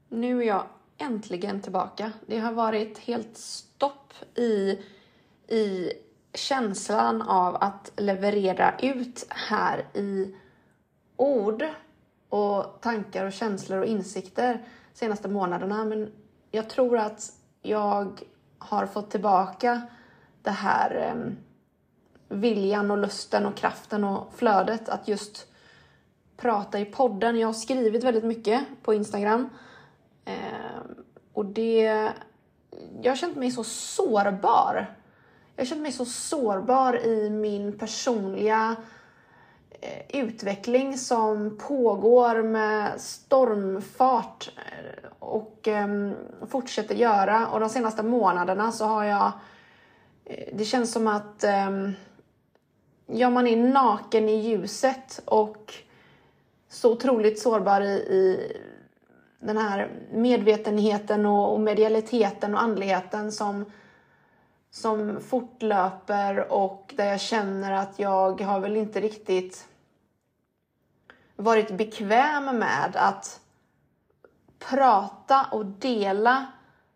Nu är jag äntligen tillbaka. Det har varit helt stopp i känslan av att leverera ut här i ord och tankar och känslor och insikter senaste månaderna. Men jag tror att jag har fått tillbaka det här viljan och lusten och kraften och flödet att just prata i podden. Jag har skrivit väldigt mycket på Instagram. Och jag har känt mig så sårbar. Jag har känt mig så sårbar i min personliga utveckling som pågår med stormfart och fortsätter göra. Och de senaste månaderna så har jag... Det känns som att man är naken i ljuset och så otroligt sårbar i den här medvetenheten och medialiteten och andligheten som fortlöper, och där jag känner att jag har väl inte riktigt varit bekväm med att prata och dela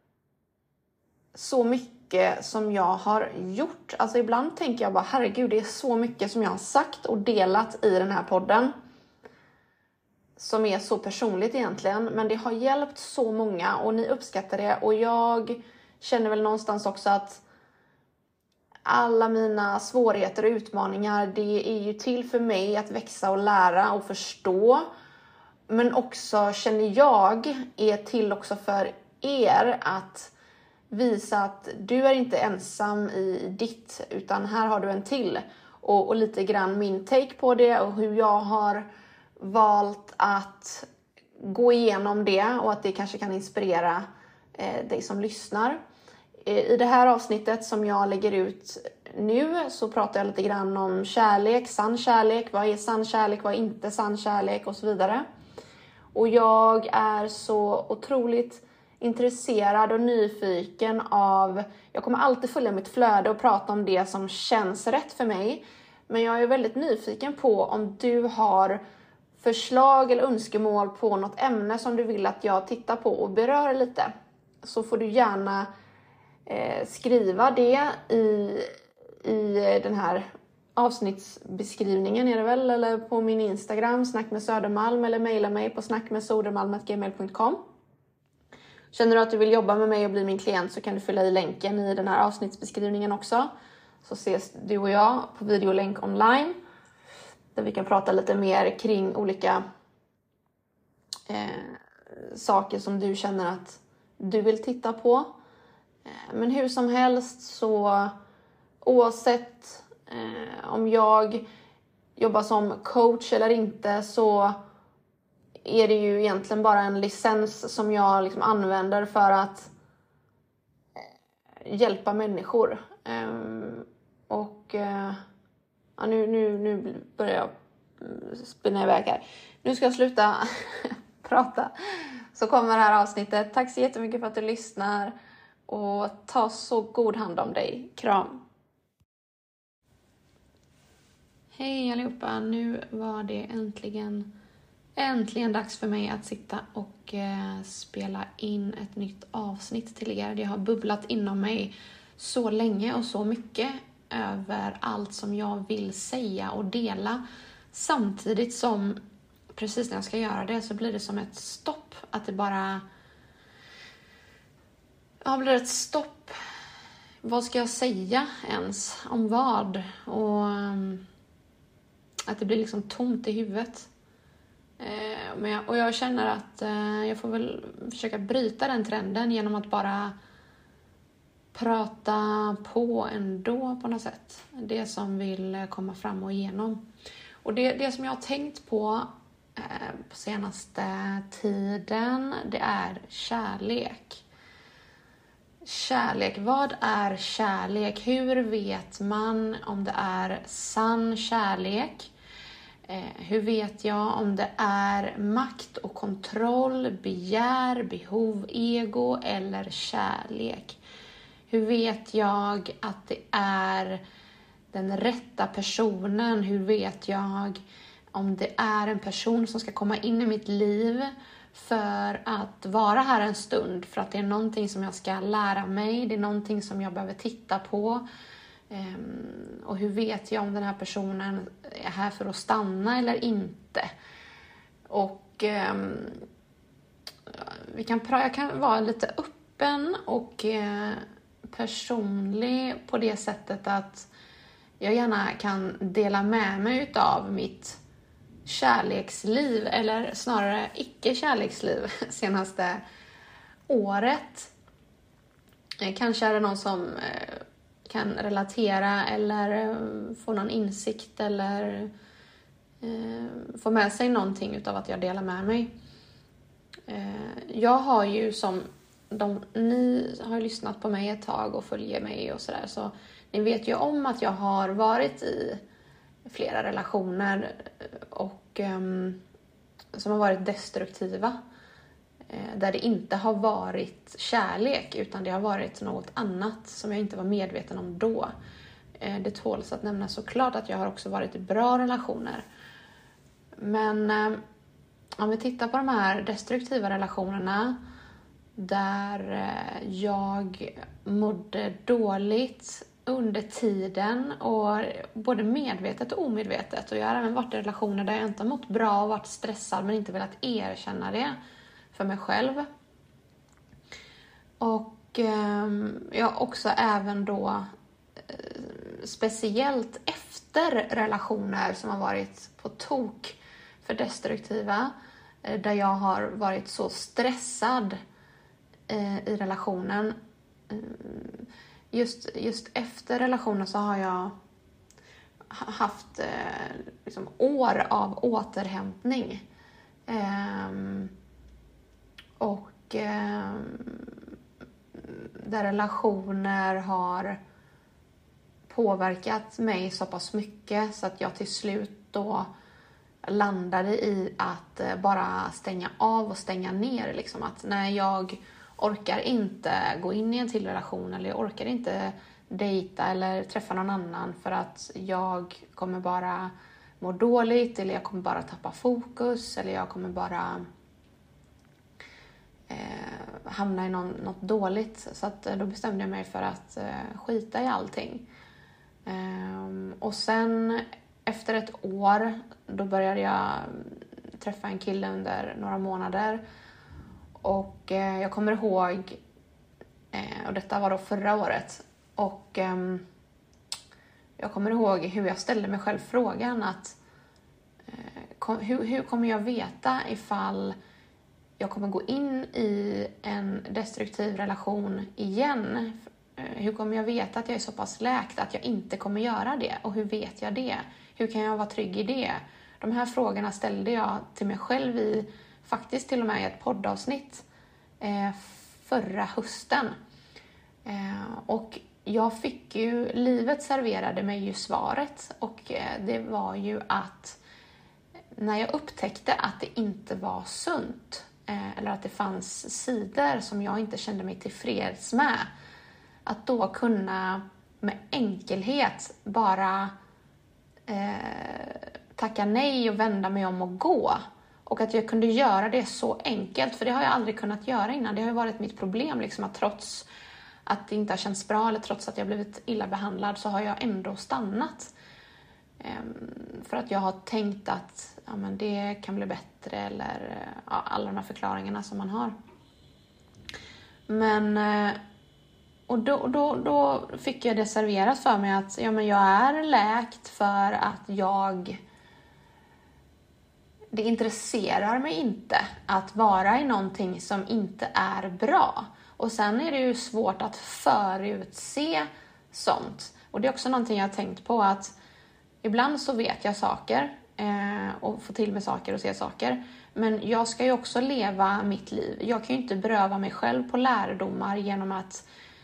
så mycket som jag har gjort. Alltså ibland tänker jag bara, herregud, det är så mycket som jag har sagt och delat i den här podden som är så personligt egentligen, men det har hjälpt så många och ni uppskattar det, och jag känner väl någonstans också att alla mina svårigheter och utmaningar, det är ju till för mig att växa och lära och förstå, men också känner jag är till också för er att visa att du är inte ensam i ditt, utan här har du en till, och lite grann min take på det och hur jag har valt att gå igenom det, och att det kanske kan inspirera dig som lyssnar. I det här avsnittet som jag lägger ut nu så pratar jag lite grann om kärlek, sann kärlek, vad är sann kärlek, vad är inte sann kärlek och så vidare. Och jag är så otroligt intresserad och nyfiken jag kommer alltid följa mitt flöde och prata om det som känns rätt för mig. Men jag är väldigt nyfiken på om du har förslag eller önskemål på något ämne som du vill att jag tittar på och berör lite, så får du gärna skriva det i den här avsnittsbeskrivningen är det väl, eller på min Instagram Snack med Södermalm, eller mejla mig på snackmedsodermalm@gmail.com. Känner du att du vill jobba med mig och bli min klient, så kan du fylla i länken i den här avsnittsbeskrivningen också, så ses du och jag på videolänk online, där vi kan prata lite mer kring olika saker som du känner att du vill titta på. Men hur som helst, så oavsett om jag jobbar som coach eller inte, så är det ju egentligen bara en licens som jag liksom använder för att hjälpa människor. Nu börjar jag spinna iväg här. Nu ska jag sluta prata. Så kommer det här avsnittet. Tack så jättemycket för att du lyssnar. Och ta så god hand om dig. Kram. Hej allihopa. Nu var det äntligen dags för mig att sitta och spela in ett nytt avsnitt till er. Det har bubblat inom mig så länge och så mycket över allt som jag vill säga och dela. Samtidigt som precis när jag ska göra det så blir det som ett stopp. Att det bara... Ja, blir ett stopp. Vad ska jag säga ens? Om vad? Och att det blir liksom tomt i huvudet. Och jag känner att jag får väl försöka bryta den trenden genom att bara prata på ändå på något sätt. Det som vill komma fram och igenom. Och det som jag har tänkt på senaste tiden, det är kärlek. Kärlek, vad är kärlek? Hur vet man om det är sann kärlek? Hur vet jag om det är makt och kontroll, begär, behov, ego eller kärlek? Hur vet jag att det är den rätta personen? Hur vet jag om det är en person som ska komma in i mitt liv för att vara här en stund, för att det är någonting som jag ska lära mig, det är någonting som jag behöver titta på. Och hur vet jag om den här personen är här för att stanna eller inte? Och jag kan vara lite öppen och personlig på det sättet att jag gärna kan dela med mig utav mitt kärleksliv, eller snarare icke-kärleksliv senaste året. Kanske är det någon som kan relatera eller få någon insikt eller få med sig någonting utav att jag delar med mig. Jag har ju ni har lyssnat på mig ett tag och följer mig och sådär, så ni vet ju om att jag har varit i flera relationer och som har varit destruktiva, där det inte har varit kärlek utan det har varit något annat som jag inte var medveten om då. Det tåls att nämna såklart att jag har också varit i bra relationer, men om vi tittar på de här destruktiva relationerna där jag mådde dåligt under tiden, och både medvetet och omedvetet, och jag har även varit i relationer där jag inte har mått bra och varit stressad men inte velat erkänna det för mig själv. Och jag har också även då speciellt efter relationer som har varit på tok för destruktiva, där jag har varit så stressad i relationen. Just efter relationen så har jag haft liksom år av återhämtning. Och där relationer har påverkat mig så pass mycket så att jag till slut då landade i att bara stänga av och stänga ner. Liksom att när jag orkar inte gå in i en till relation, eller jag orkar inte dejta eller träffa någon annan för att jag kommer bara må dåligt, eller jag kommer bara tappa fokus, eller jag kommer bara hamna i något dåligt. Så att då bestämde jag mig för att skita i allting. Och sen efter ett år då började jag träffa en kille under några månader. Och jag kommer ihåg, och detta var då förra året, och jag kommer ihåg hur jag ställde mig själv frågan att hur kommer jag veta ifall jag kommer gå in i en destruktiv relation igen? Hur kommer jag veta att jag är så pass läkt att jag inte kommer göra det? Och hur vet jag det? Hur kan jag vara trygg i det? De här frågorna ställde jag till mig själv i, faktiskt till och med i ett poddavsnitt förra hösten. Och jag fick ju, livet serverade mig ju svaret, och det var ju att när jag upptäckte att det inte var sunt, eller att det fanns sidor som jag inte kände mig tillfreds med, att då kunna med enkelhet bara tacka nej och vända mig om och gå. Och att jag kunde göra det så enkelt, för det har jag aldrig kunnat göra innan. Det har ju varit mitt problem, liksom, att trots att det inte har känts bra, eller trots att jag blivit illa behandlad, så har jag ändå stannat. För att jag har tänkt att ja, men det kan bli bättre, eller alla de här förklaringarna som man har. Men och då fick jag det serverat för mig att ja, men jag är läkt för att det intresserar mig inte att vara i någonting som inte är bra. Och sen är det ju svårt att förutse sånt. Och det är också någonting jag har tänkt på, att ibland så vet jag saker och får till med saker och se saker. Men jag ska ju också leva mitt liv. Jag kan ju inte beröva mig själv på lärdomar genom att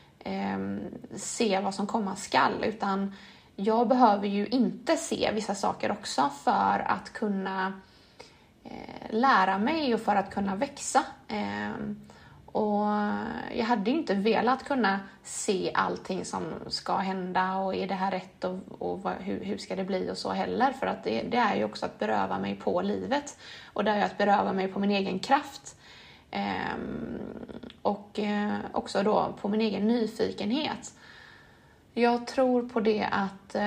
se vad som komma skall. Utan jag behöver ju inte se vissa saker också för att kunna lära mig och för att kunna växa. Och jag hade ju inte velat kunna se allting som ska hända och är det här rätt och hur ska det bli och så heller. För att det är ju också att beröva mig på livet. Och det är ju att beröva mig på min egen kraft. Och också då på min egen nyfikenhet. Jag tror på det att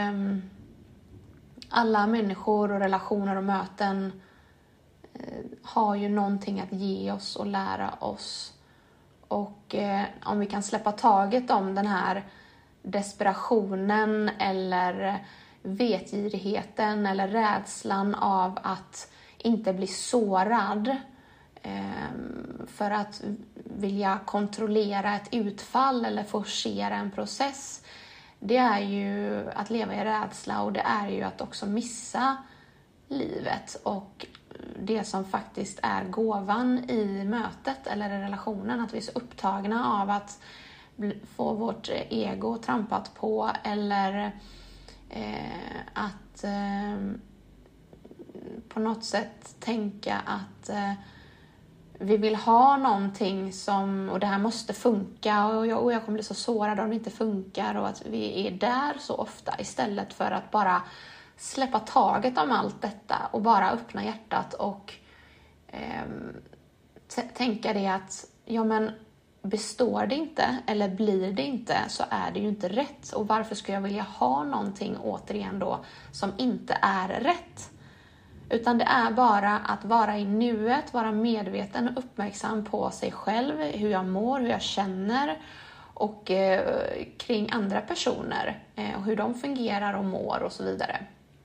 alla människor och relationer och möten har ju någonting att ge oss och lära oss. Och om vi kan släppa taget om den här desperationen eller vetgirigheten eller rädslan av att inte bli sårad för att vilja kontrollera ett utfall eller forcera en process. Det är ju att leva i rädsla och det är ju att också missa livet och det som faktiskt är gåvan i mötet eller i relationen. Att vi är så upptagna av att få vårt ego trampat på eller att på något sätt tänka att vi vill ha någonting som, och det här måste funka och jag kommer bli så sårad om det inte funkar och att vi är där så ofta istället för att bara släppa taget om allt detta och bara öppna hjärtat och tänka det att ja men består det inte eller blir det inte så är det ju inte rätt. Och varför ska jag vilja ha någonting återigen då som inte är rätt? Utan det är bara att vara i nuet, vara medveten och uppmärksam på sig själv, hur jag mår, hur jag känner och kring andra personer och hur de fungerar och mår och så vidare.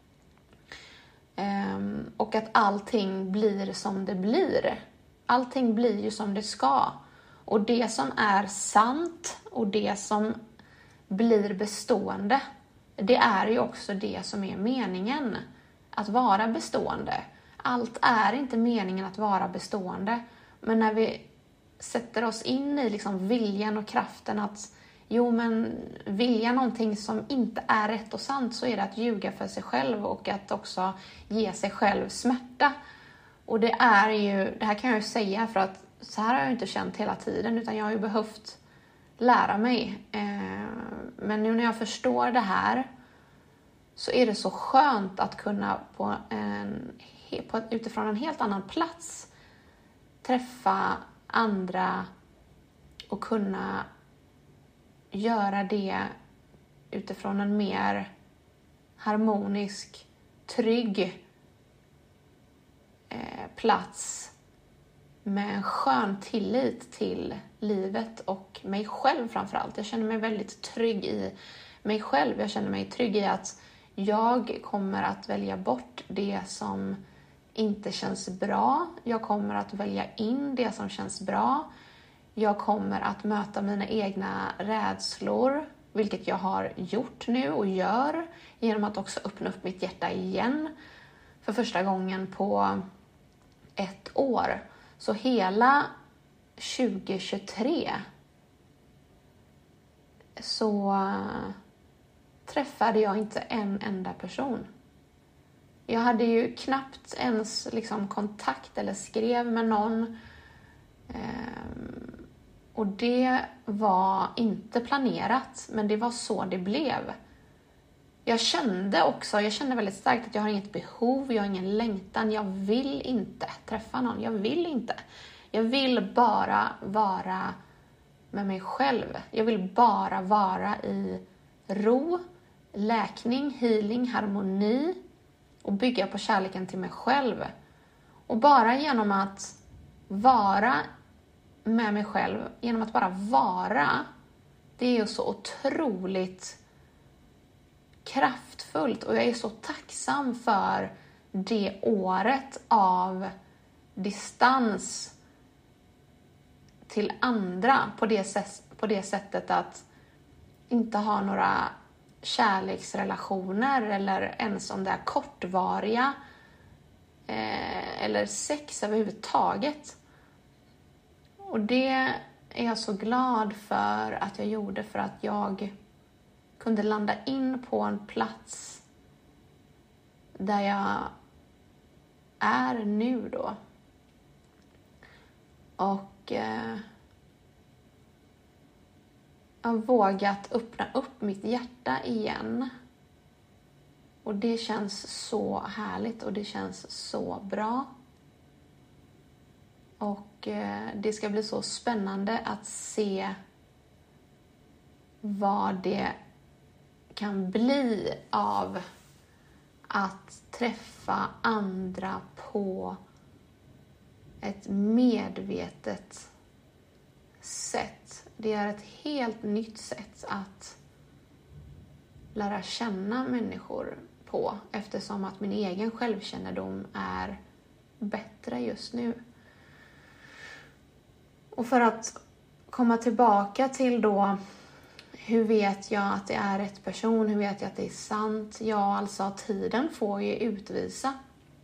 Och att allting blir som det blir. Allting blir ju som det ska. Och det som är sant och det som blir bestående, det är ju också det som är meningen. Att vara bestående. Allt är inte meningen att vara bestående. Men när vi sätter oss in i liksom viljan och kraften att vilja någonting som inte är rätt och sant så är det att ljuga för sig själv och att också ge sig själv smärta. Och det här kan jag ju säga för att så här har jag inte känt hela tiden utan jag har ju behövt lära mig. Men nu när jag förstår det här så är det så skönt att kunna utifrån en helt annan plats träffa andra och kunna göra det utifrån en mer harmonisk, trygg plats med en skön tillit till livet och mig själv framförallt. Jag känner mig väldigt trygg i mig själv. Jag känner mig trygg i att jag kommer att välja bort det som inte känns bra. Jag kommer att välja in det som känns bra. Jag kommer att möta mina egna rädslor, vilket jag har gjort nu och gör genom att också öppna upp mitt hjärta igen för första gången på 1 år. Så hela 2023 så träffade jag inte en enda person. Jag hade ju knappt ens kontakt eller skrev med någon. Och det var inte planerat, men det var så det blev. Jag kände väldigt starkt att jag har inget behov, jag har ingen längtan. Jag vill inte träffa någon, jag vill inte. Jag vill bara vara med mig själv. Jag vill bara vara i ro, läkning, healing, harmoni och bygga på kärleken till mig själv. Och bara genom att vara med mig själv, genom att bara vara, det är ju så otroligt kraftfullt och jag är så tacksam för det året av distans till andra på det sättet att inte ha några kärleksrelationer eller ens om det är kortvariga eller sex överhuvudtaget. Och det är jag så glad för att jag gjorde, för att jag kunde landa in på en plats där jag är nu då. Och har vågat öppna upp mitt hjärta igen. Och det känns så härligt och det känns så bra. Och det ska bli så spännande att se vad det kan bli av att träffa andra på ett medvetet sätt. Det är ett helt nytt sätt att lära känna människor på, eftersom att min egen självkännedom är bättre just nu. Och för att komma tillbaka till då, hur vet jag att det är rätt person? Hur vet jag att det är sant? Ja, alltså tiden får ju utvisa.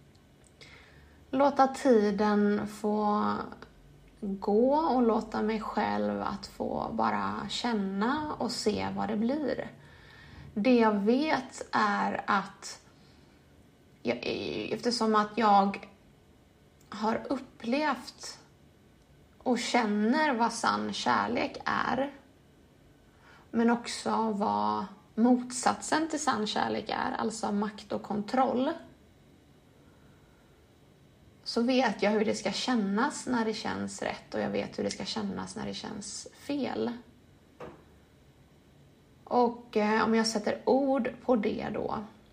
Låta tiden få gå och låta mig själv att få bara känna och se vad det blir. Det jag vet är att eftersom att jag har upplevt och känner vad sann kärlek är, men också vad motsatsen till sann kärlek är, alltså makt och kontroll, så vet jag hur det ska kännas när det känns rätt och jag vet hur det ska kännas när det känns fel. Och om jag sätter ord på det då.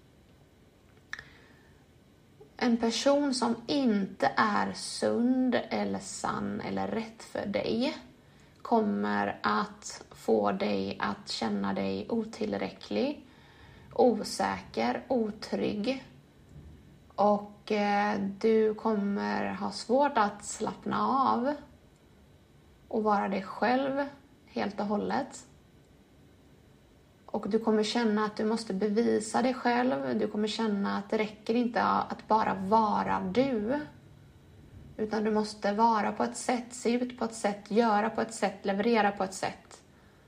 En person som inte är sund eller sann eller rätt för dig kommer att få dig att känna dig otillräcklig, osäker, otrygg. Och du kommer ha svårt att slappna av och vara dig själv helt och hållet. Och du kommer känna att du måste bevisa dig själv. Du kommer känna att det räcker inte att bara vara du. Utan du måste vara på ett sätt, se ut på ett sätt, göra på ett sätt, leverera på ett sätt.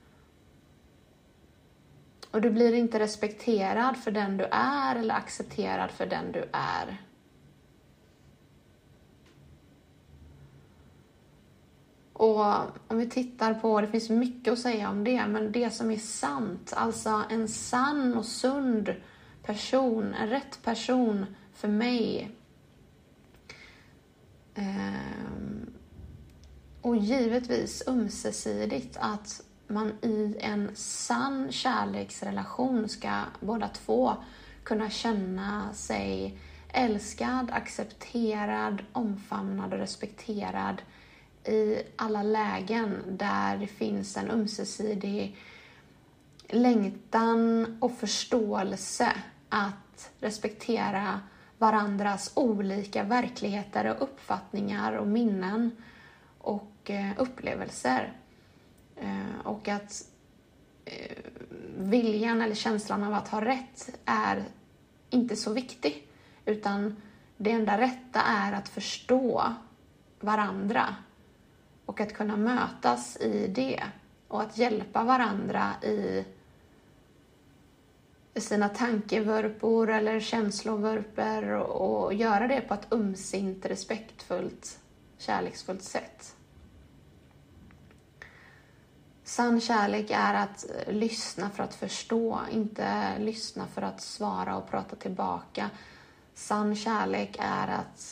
Och du blir inte respekterad för den du är eller accepterad för den du är. Och om vi tittar på, det finns mycket att säga om det, men det som är sant, alltså en sann och sund person, en rätt person för mig. Och givetvis ömsesidigt att man i en sann kärleksrelation ska båda två kunna känna sig älskad, accepterad, omfamnad och respekterad i alla lägen där det finns en ömsesidig längtan och förståelse att respektera varandras olika verkligheter och uppfattningar och minnen och upplevelser. Och att viljan eller känslan av att ha rätt är inte så viktig, utan det enda rätta är att förstå varandra och att kunna mötas i det och att hjälpa varandra i sina tankevurpor eller känslovurpor och göra det på ett ömsint, respektfullt, kärleksfullt sätt. Sann kärlek är att lyssna för att förstå, inte lyssna för att svara och prata tillbaka. Sann kärlek är att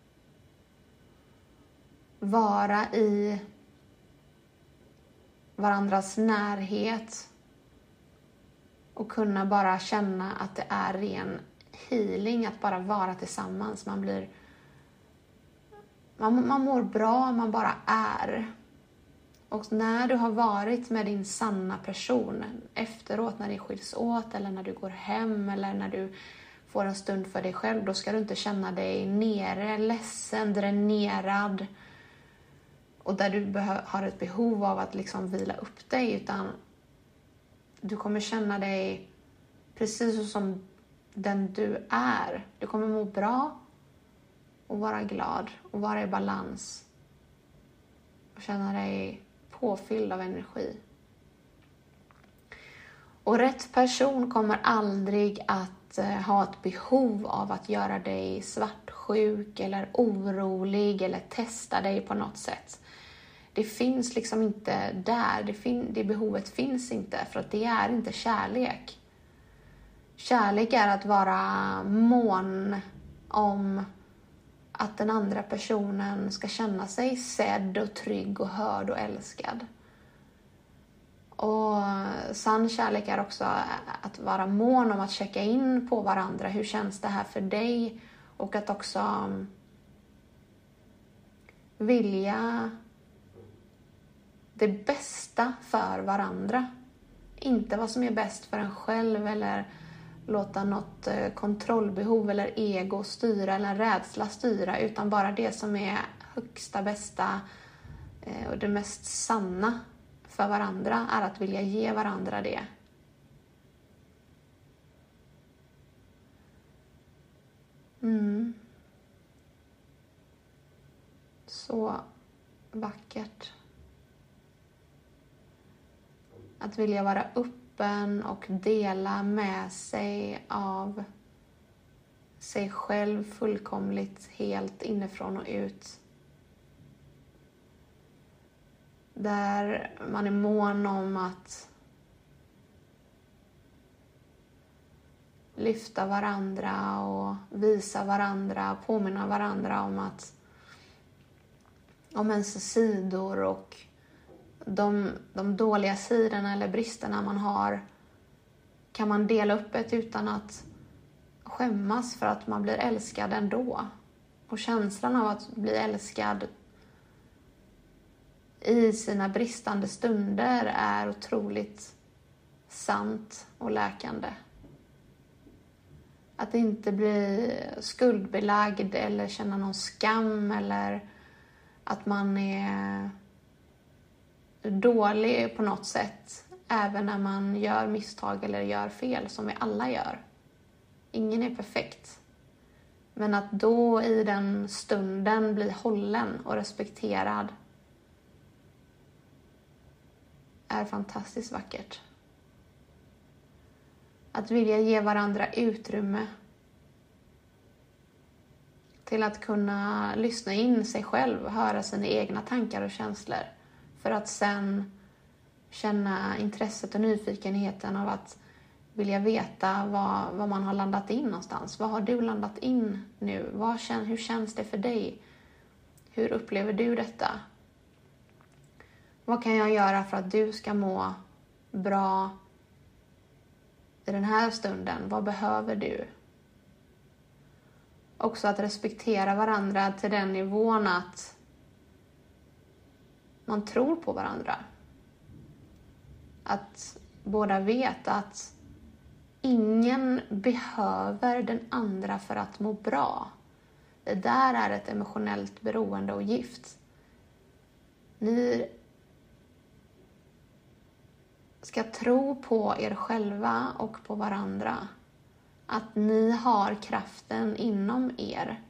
vara i varandras närhet och kunna bara känna att det är ren healing att bara vara tillsammans. Man mår bra, man bara är. Och när du har varit med din sanna person efteråt, när det skiljs åt eller när du går hem eller när du får en stund för dig själv, då ska du inte känna dig nere, ledsen, dränerad och där du har ett behov av att liksom vila upp dig, utan du kommer känna dig precis som den du är. Du kommer må bra och vara glad och vara i balans och känna dig påfylld av energi. Och rätt person kommer aldrig att ha ett behov av att göra dig svartsjuk eller orolig eller testa dig på något sätt. det finns liksom inte där. Det behovet finns inte, för att det är inte kärlek. Kärlek är att vara mån om att den andra personen ska känna sig sedd och trygg och hörd och älskad. Och sann kärlek är också att vara mån om att checka in på varandra. Hur känns det här för dig? Och att också vilja det bästa för varandra. Inte vad som är bäst för en själv, eller låta något kontrollbehov eller ego styra eller en rädsla styra, utan bara det som är högsta, bästa och det mest sanna för varandra är att vilja ge varandra det. Så vackert. Att vilja vara öppen och dela med sig av sig själv fullkomligt, helt inifrån och ut. Där man är mån om att lyfta varandra och visa varandra, påminna varandra om ens sidor och de dåliga sidorna eller bristerna man har. Kan man dela upp det utan att skämmas, för att man blir älskad ändå. Och känslan av att bli älskad i sina bristande stunder är otroligt sant och läkande. Att inte bli skuldbelagd eller känna någon skam, eller att man är dålig på något sätt även när man gör misstag eller gör fel, som vi alla gör. Ingen är perfekt. Men att då i den stunden bli hållen och respekterad är fantastiskt vackert. Att vilja ge varandra utrymme till att kunna lyssna in sig själv, höra sina egna tankar och känslor, för att sen känna intresset och nyfikenheten av att vilja veta vad man har landat in någonstans. Vad har du landat in nu? Hur känns det för dig? Hur upplever du detta? Vad kan jag göra för att du ska må bra i den här stunden? Vad behöver du? Också att respektera varandra till den nivån att man tror på varandra. Att båda vet att ingen behöver den andra för att må bra. Det där är ett emotionellt beroende och gift. Ni ska tro på er själva och på varandra. Att ni har kraften inom er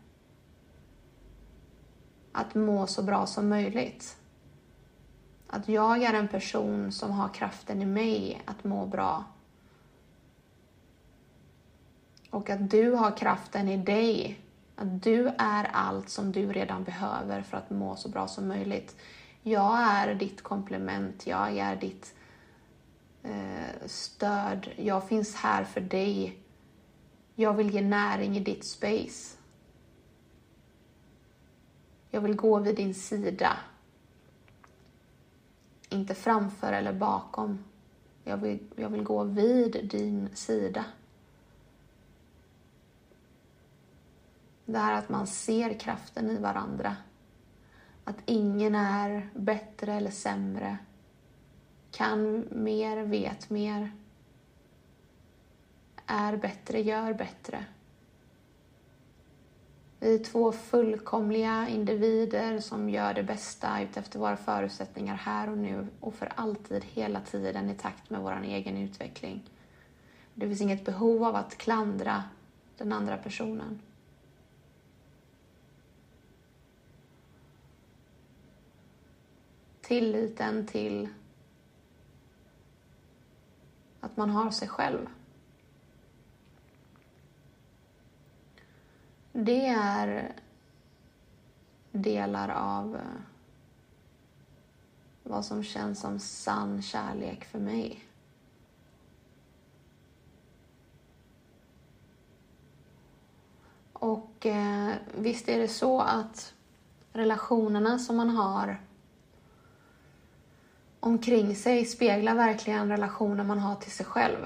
att må så bra som möjligt. Att jag är en person som har kraften i mig att må bra. Och att du har kraften i dig. Att du är allt som du redan behöver för att må så bra som möjligt. Jag är ditt komplement. Jag är ditt stöd. Jag finns här för dig. Jag vill ge näring i ditt space. Jag vill gå vid din sida. Inte framför eller bakom. Jag vill gå vid din sida. Det är att man ser kraften i varandra. Att ingen är bättre eller sämre. Kan mer, vet mer. Är bättre, gör bättre. Vi är två fullkomliga individer som gör det bästa utefter våra förutsättningar här och nu. Och för alltid, hela tiden, i takt med vår egen utveckling. Det finns inget behov av att klandra den andra personen. Tilliten till att man har sig själv. Det är delar av vad som känns som sann kärlek för mig. Och visst är det så att relationerna som man har omkring sig speglar verkligen relationer man har till sig själv.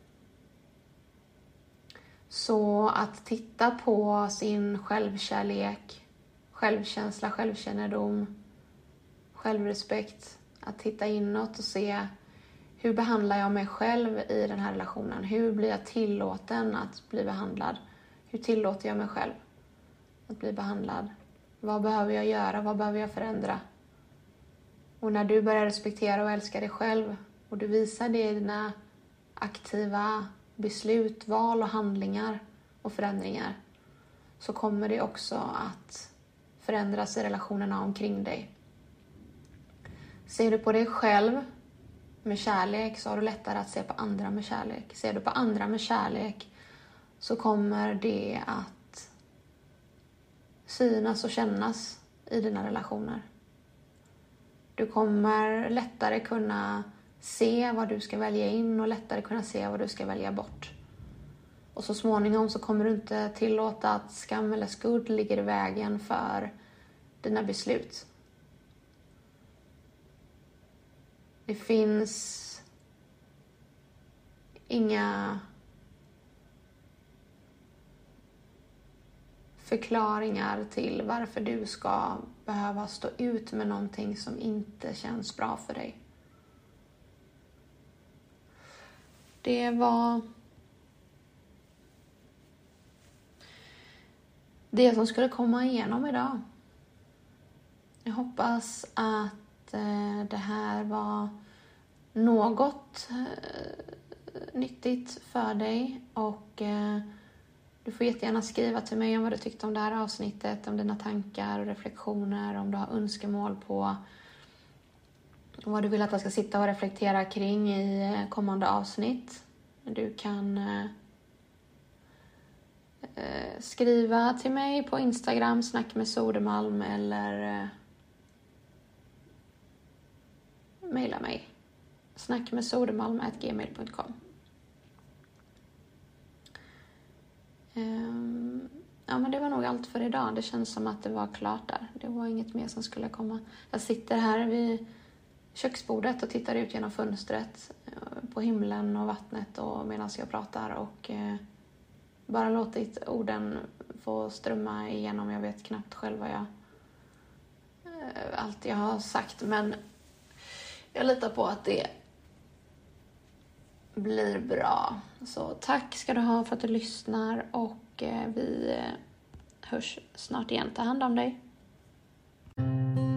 Så att titta på sin självkärlek, självkänsla, självkännedom, självrespekt. Att titta inåt och se hur behandlar jag mig själv i den här relationen. Hur blir jag tillåten att bli behandlad? Hur tillåter jag mig själv att bli behandlad? Vad behöver jag göra? Vad behöver jag förändra? Och när du börjar respektera och älska dig själv och du visar det i dina aktiva beslut, val och handlingar och förändringar, så kommer det också att förändras i relationerna omkring dig. Ser du på dig själv med kärlek så har du lättare att se på andra med kärlek. Ser du på andra med kärlek så kommer det att synas och kännas i dina relationer. Du kommer lättare kunna se vad du ska välja in och lättare kunna se vad du ska välja bort. Och så småningom så kommer du inte tillåta att skam eller skuld ligger i vägen för dina beslut. Det finns inga förklaringar till varför du ska behöva stå ut med någonting som inte känns bra för dig. Det var det som skulle komma igenom idag. Jag hoppas att det här var något nyttigt för dig. Och du får jättegärna skriva till mig om vad du tyckte om det här avsnittet. Om dina tankar och reflektioner. Om du har önskemål på vad du vill att jag ska sitta och reflektera kring i kommande avsnitt. Du kan skriva till mig på Instagram, snack med Sodermalm, eller mejla mig, snackmedsodermalm@gmail.com. Ja, men det var nog allt för idag. Det känns som att det var klart där. Det var inget mer som skulle komma. Jag sitter här vid köksbordet och tittar ut genom fönstret på himlen och vattnet och medan jag pratar och bara låtit orden få strömma igenom. Jag vet knappt själv vad allt jag har sagt, men jag litar på att det blir bra. Så tack ska du ha för att du lyssnar och vi hörs snart igen. Ta hand om dig.